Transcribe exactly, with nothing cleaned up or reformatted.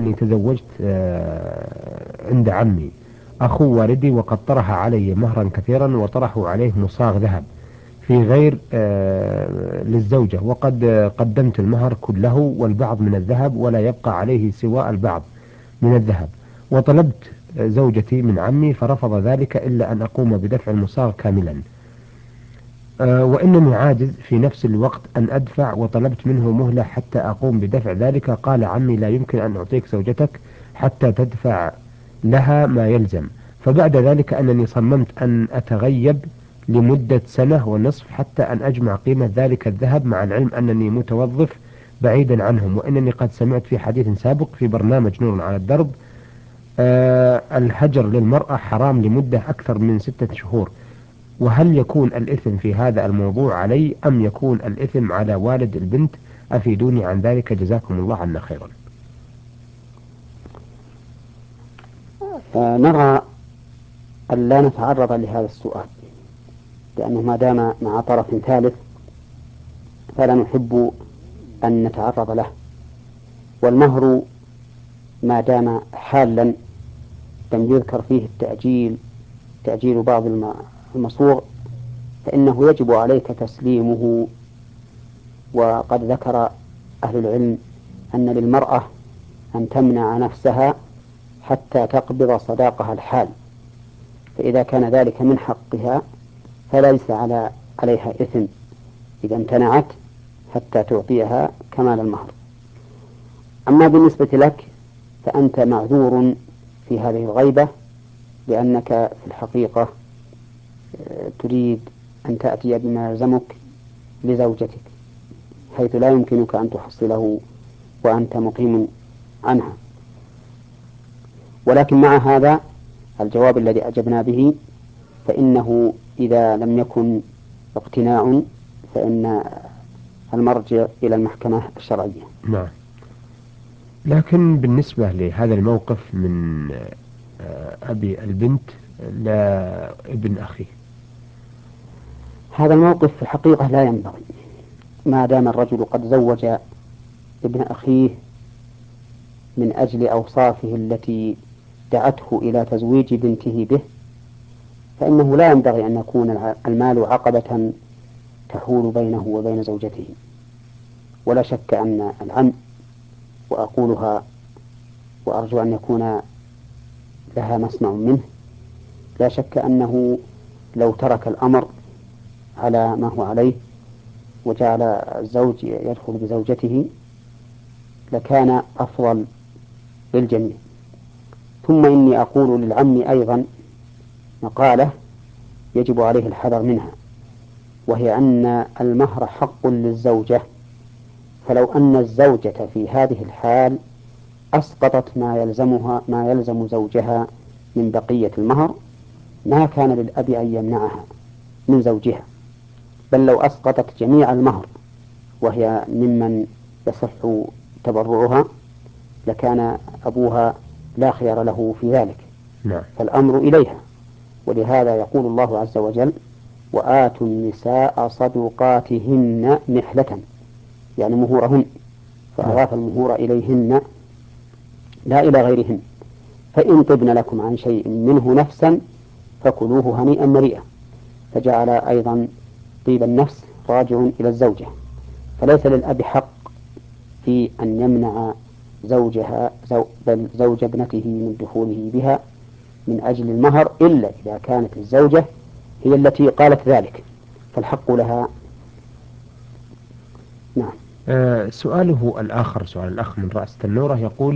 أني تزوجت آه، عند عمي أخو والدي، وقد طرح علي مهرا كثيرا وطرحوا عليه مصاغ ذهب في غير آه، للزوجة، وقد آه، قدمت المهر كله والبعض من الذهب ولا يبقى عليه سوى البعض من الذهب، وطلبت آه، زوجتي من عمي فرفض ذلك إلا أن أقوم بدفع المصاغ كاملا. آه، وإنني عاجز في نفس الوقت أن أدفع، وطلبت منه مهلة حتى أقوم بدفع ذلك. قال عمي لا يمكن أن أعطيك زوجتك حتى تدفع لها ما يلزم. فبعد ذلك أنني صممت أن أتغيب لمدة سنة ونصف حتى أن أجمع قيمة ذلك الذهب، مع العلم أنني متوظف بعيدا عنهم، وإنني قد سمعت في حديث سابق في برنامج نور على الدرب آه الهجر للمرأة حرام لمدة أكثر من ستة شهور. وهل يكون الإثم في هذا الموضوع علي أم يكون الإثم على والد البنت؟ أفيدوني عن ذلك جزاكم الله عنا خيرا. نرى أن لا نتعرض لهذا السؤال، لأنه ما دام مع طرف ثالث فلا نحب أن نتعرض له. والمهر ما دام حالا لم يذكر فيه التأجيل تأجيل بعض المصوغ فإنه يجب عليك تسليمه. وقد ذكر أهل العلم أن للمرأة أن تمنع نفسها حتى تقبض صداقها الحال، فإذا كان ذلك من حقها فليس على عليها إثم إذا امتنعت حتى تعطيها كمال المهر. أما بالنسبة لك فأنت معذور في هذه الغيبة، لأنك في الحقيقة تريد أن تأتي بما يلزمك لزوجتك، حيث لا يمكنك أن تحصله وأنت مقيم عنها. ولكن مع هذا الجواب الذي أجبنا به فإنه إذا لم يكن اقتناع فإن المرجع إلى المحكمة الشرعية. نعم. لكن بالنسبة لهذا الموقف من آه، أبي البنت لابن أخيه، هذا الموقف في الحقيقة لا ينبغي، ما دام الرجل قد زوج ابن أخيه من أجل أوصافه التي دعته إلى تزويج بنته به، فإنه لا ينبغي أن يكون المال عقبة تحول بينه وبين زوجته. ولا شك أن العم، وأقولها وأرجو أن يكون لها مسمع منه، لا شك أنه لو ترك الأمر على ما هو عليه وجعل الزوج يدخل بزوجته لكان أفضل للجميع. ثم إني أقول للعم أيضا مقالة يجب عليه الحذر منها، وهي أن المهر حق للزوجة، فلو أن الزوجة في هذه الحال أسقطت ما يلزمها ما يلزم زوجها من بقية المهر ما كان للأب أن يمنعها من زوجها، بل لو أسقطت جميع المهر وهي ممن يصح تبرعها لكان أبوها لا خيار له في ذلك. نعم. فالأمر إليها. ولهذا يقول الله عز وجل: وآتوا النساء صدقاتهن نحلة، يعني مهورهن، نعم. فأضاف المهور إليهن لا إلى غيرهن. فإن طبن لكم عن شيء منه نفسا فكلوه هنيئا مريئا، فجعل أيضا طيب النفس راجع إلى الزوجة. فليس للأب حق في أن يمنع زوجها زو بل زوج ابنته من دخوله بها من أجل المهر، إلا إذا كانت الزوجة هي التي قالت ذلك فالحق لها. نعم. آه، سؤاله الآخر، سؤال الأخ من رأس تنورة، يقول: